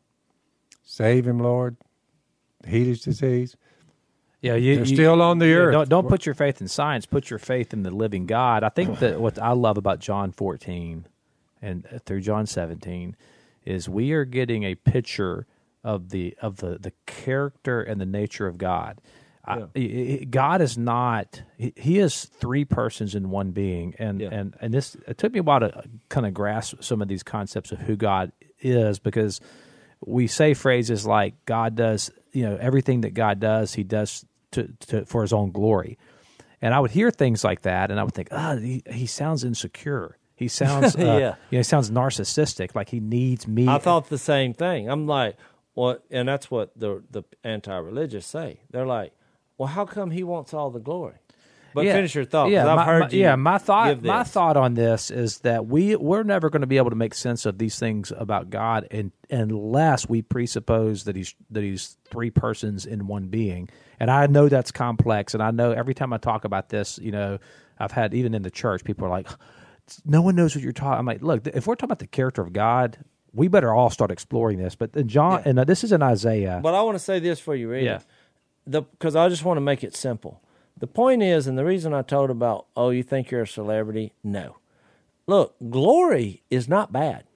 Save him, Lord. Heal his disease. Yeah, you, They're you- still on the yeah, earth. Don't, don't put your faith in science. Put your faith in the living God. I think that what I love about John fourteen and through John seventeen is we are getting a picture of the of the, the character and the nature of God. I, I- I- God is not. He, he is three persons in one being, and Yeah. and and this it took me a while to kind of grasp some of these concepts of who God is, because we say phrases like God does, you know, everything that God does, he does to, to for his own glory. And I would hear things like that, and I would think, ah, he, he sounds insecure. He sounds, uh, Yeah. you know, he sounds narcissistic, like he needs me. I thought the same thing. I'm like, what? And that's what the the anti-religious say. They're like, well, how come he wants all the glory? But Yeah. finish your thought. 'cause Yeah, I've my, heard my- you. yeah. My thought, give my this. thought on this is that we we're never going to be able to make sense of these things about God, in, unless we presuppose that he's that he's three persons in one being. And I know that's complex, and I know every time I talk about this, you know, I've had even in the church, people are like, "No one knows what you're talking." I'm like, look, if we're talking about the character of God, we better all start exploring this. But in John, and uh, this is in Isaiah. But I want to say this for you, read Yeah. it. The because I just want to make it simple. The point is, and the reason I told about, oh, you think you're a celebrity? No. Look, glory is not bad.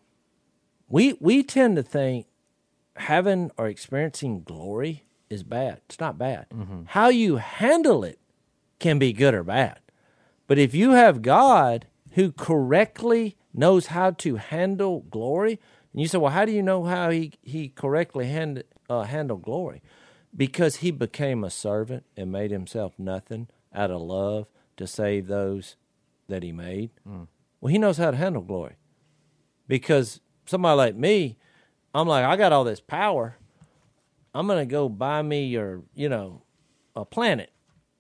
We we tend to think having or experiencing glory is bad. It's not bad. How you handle it can be good or bad. But if you have God who correctly knows how to handle glory, and you say, well, how do you know how he, he correctly hand, uh, handled glory? Because he became a servant and made himself nothing out of love to save those that he made. Mm. Well, he knows how to handle glory. Because somebody like me, I'm like, I got all this power. I'm going to go buy me or, you know, a planet,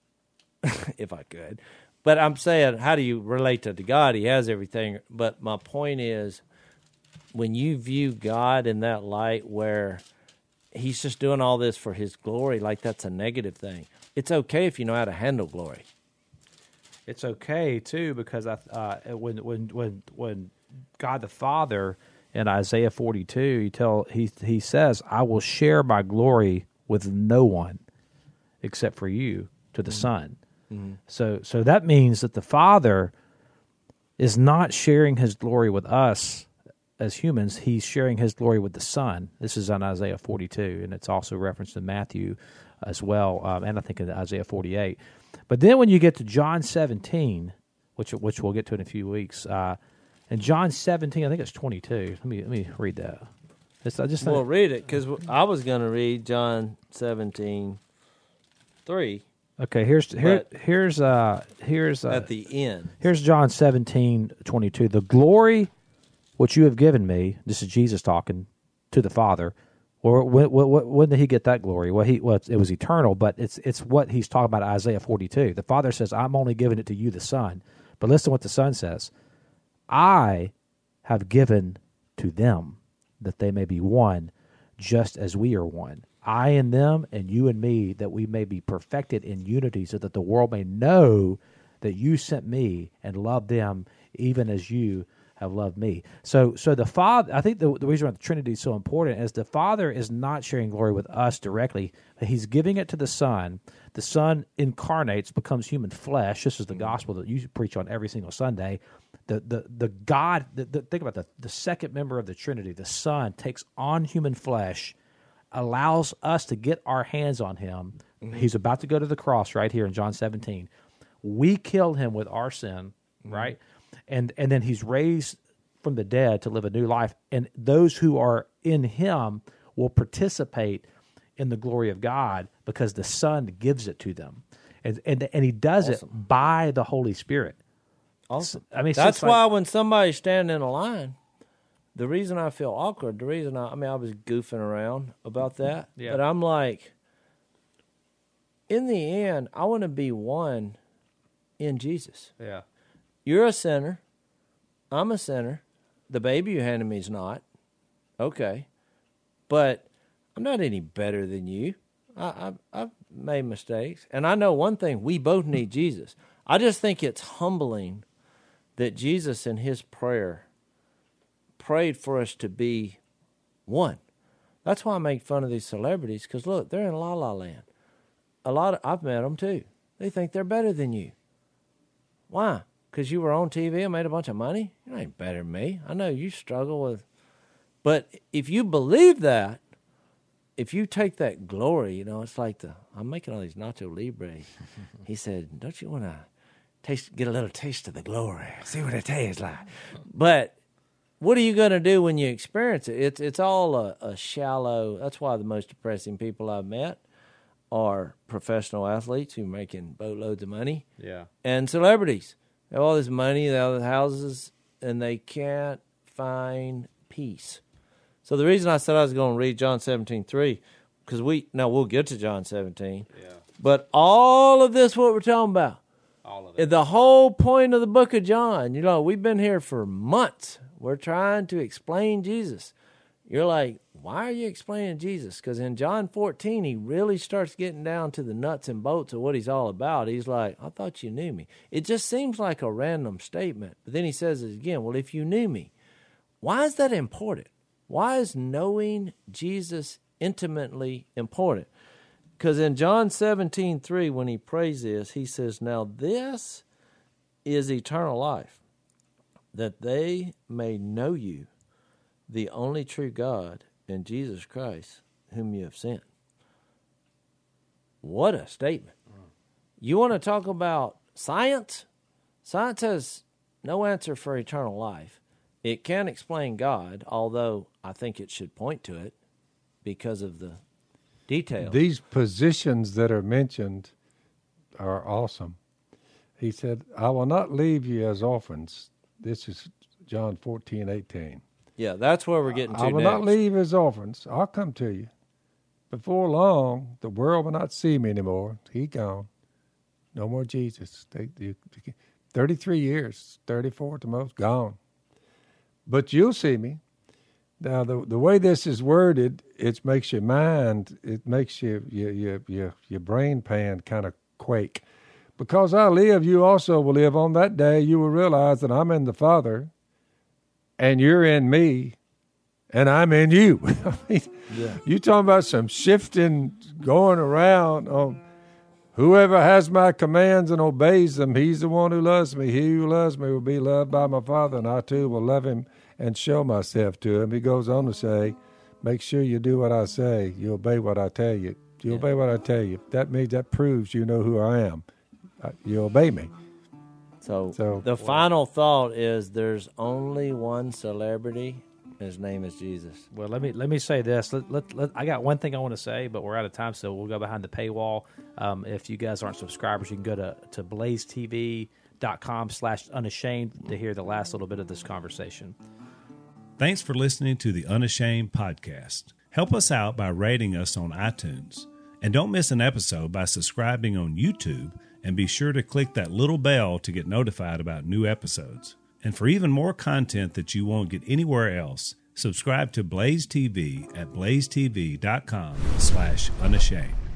if I could. But I'm saying, how do you relate to God? He has everything. But my point is, when you view God in that light where he's just doing all this for his glory, like that's a negative thing. It's okay if you know how to handle glory. It's okay too, because I uh, when when when when God the Father in Isaiah forty-two, he tell he he says, "I will share my glory with no one except for you," to the mm-hmm. Son. Mm-hmm. So so that means that the Father is not sharing his glory with us as humans. He's sharing his glory with the Son. This is on Isaiah forty-two, and it's also referenced in Matthew as well, um, and I think in Isaiah forty-eight. But then when you get to John seventeen, which which we'll get to in a few weeks, uh, in John seventeen, I think it's twenty-two. Let me let me read that. It's, I just Well, read it, because I was going to read John seventeen three, Okay, here's here, But- here's uh here's uh, at the end. here's John seventeen twenty two. The glory which you have given me. This is Jesus talking to the Father. Or when, when, when did he get that glory? Well, he well, it was eternal, but it's it's what he's talking about in Isaiah forty-two. The Father says, "I'm only giving it to you, the Son." But listen to what the Son says: "I have given to them that they may be one, just as we are one. I and them, and you and me, that we may be perfected in unity, so that the world may know that you sent me and loved them, even as you have loved me." So, so the Father. I think the, the reason why the Trinity is so important is the Father is not sharing glory with us directly. He's giving it to the Son. The Son incarnates, becomes human flesh. This is the gospel that you preach on every single Sunday. The the the God. The, the, think about the the second member of the Trinity. The Son takes on human flesh, allows us to get our hands on him. Mm-hmm. He's about to go to the cross right here in John seventeen. We killed him with our sin, mm-hmm. right? And and then he's raised from the dead to live a new life. And those who are in him will participate in the glory of God because the Son gives it to them. And and, and he does awesome. it by the Holy Spirit. Awesome. I mean, that's why like, when somebody's standing in a line, the reason I feel awkward, the reason I, I mean, I was goofing around about that, yeah. but I'm like, in the end, I want to be one in Jesus. Yeah. You're a sinner. I'm a sinner. The baby you handed me is not. Okay. But I'm not any better than you. I, I, I've made mistakes. And I know one thing. We both need Jesus. I just think it's humbling that Jesus in his prayer prayed for us to be one. That's why I make fun of these celebrities, because, look, they're in La La Land. A lot of, I've met them, too. They think they're better than you. Why? Because you were on T V and made a bunch of money? You ain't better than me. I know you struggle with... But if you believe that, if you take that glory, you know, it's like the... I'm making all these Nacho Libre. He said, don't you want to taste, get a little taste of the glory? See what it tastes like. But what are you going to do when you experience it? It's, it's all a, a shallow... That's why the most depressing people I've met are professional athletes who are making boatloads of money. Yeah. And celebrities. They have all this money, they have houses, and they can't find peace. So the reason I said I was going to read John seventeen three, because we, now we'll get to John seventeen, yeah. but all of this, what we're talking about, all of it. The whole point of the book of John, you know, we've been here for months. We're trying to explain Jesus. You're like, why are you explaining Jesus? Because in John fourteen, he really starts getting down to the nuts and bolts of what he's all about. He's like, I thought you knew me. It just seems like a random statement. But then he says it again, well, if you knew me, why is that important? Why is knowing Jesus intimately important? Because in John seventeen three, when he prays this, he says, now this is eternal life, that they may know you, the only true God, and Jesus Christ, whom you have sent. What a statement. You want to talk about science? Science has no answer for eternal life. It can explain God, although I think it should point to it because of the details. These positions that are mentioned are awesome. He said, I will not leave you as orphans. This is John fourteen eighteen. Yeah, that's where we're getting to I will next. not leave as orphans. I'll come to you. Before long, the world will not see me anymore. He gone. No more Jesus. They, they, thirty-three years, thirty-four at the most, gone. But you'll see me. Now, the the way this is worded, it makes your mind, it makes your your your your, your brain pan kind of quake. Because I live, you also will live. On that day, you will realize that I'm in the Father, and you're in me, and I'm in you. I mean, yeah. You talking about some shifting, going around on whoever has my commands and obeys them, he's the one who loves me. He who loves me will be loved by my Father, and I too will love him and show myself to him. He goes on to say, make sure you do what I say. You obey what I tell you. You yeah. obey what I tell you. That means, that proves you know who I am. You obey me. So, so the well, final thought is there's only one celebrity His name is Jesus. Well, let me let me say this. Let, let, let, I got one thing I want to say, but we're out of time, so we'll go behind the paywall. Um, if you guys aren't subscribers, you can go to, to blaze t v dot com slash unashamed to hear the last little bit of this conversation. Thanks for listening to the Unashamed podcast. Help us out by rating us on iTunes. And don't miss an episode by subscribing on YouTube, and be sure to click that little bell to get notified about new episodes. And for even more content that you won't get anywhere else, subscribe to Blaze T V at blaze t v dot com slash unashamed.